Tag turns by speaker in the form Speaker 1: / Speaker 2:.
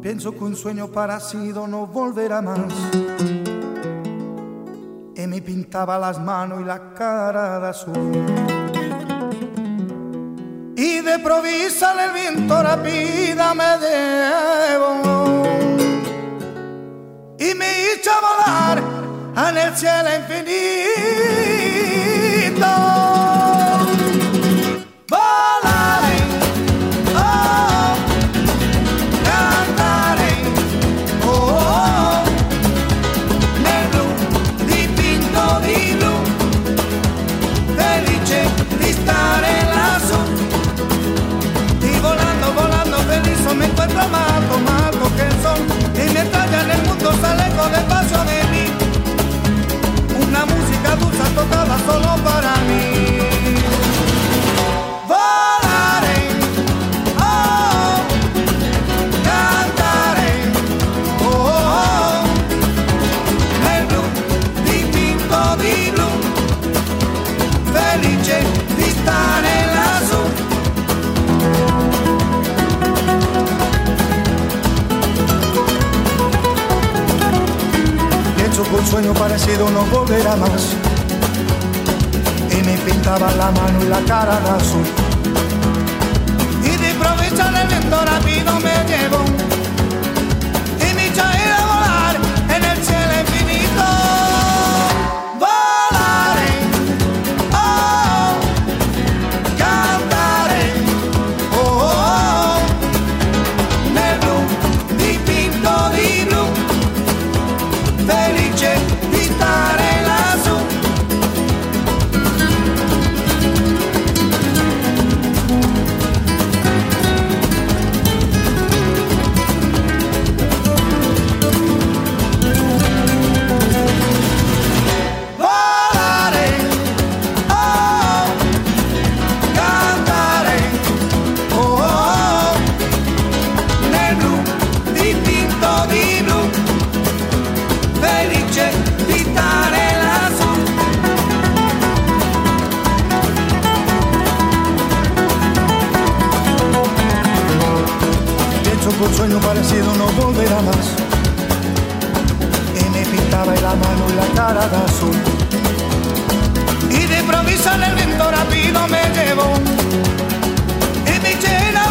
Speaker 1: Pienso que un sueño parecido no volverá más. Y me pintaba las manos y la cara de azul. Y de provisa el viento rápida me llevó y me hizo volar en el cielo infinito. Volaré, oh, cantaré, oh, nel blu dipinto di blu, felice di stare lassù. Y volando, volando feliz me encuentro amado, amado que el sol. Y mientras ya en el mundo sale con el paso de mí, una música dulce tocada solo para mí. Volaré, oh, cantaré, oh, nel blu dipinto di blu, felice di stare lassù. Pienso que un sueño parecido no volverá más. Y me pintaba la mano y la cara de azul. Y de improviso el viento rápido me llevó y me hizo ir a volar en el cielo infinito. Volaré, oh, cantaré, oh, nel blu dipinto di blu, felice di stare lassù. Volare, oh, cantare, oh, nel blu dipinto di blu, felice di stare lassù. Pienso que un sueño parecido no volverá más. Y me pintaba la mano y la cara de azul. Y de improviso el viento rápido me llevó y me llena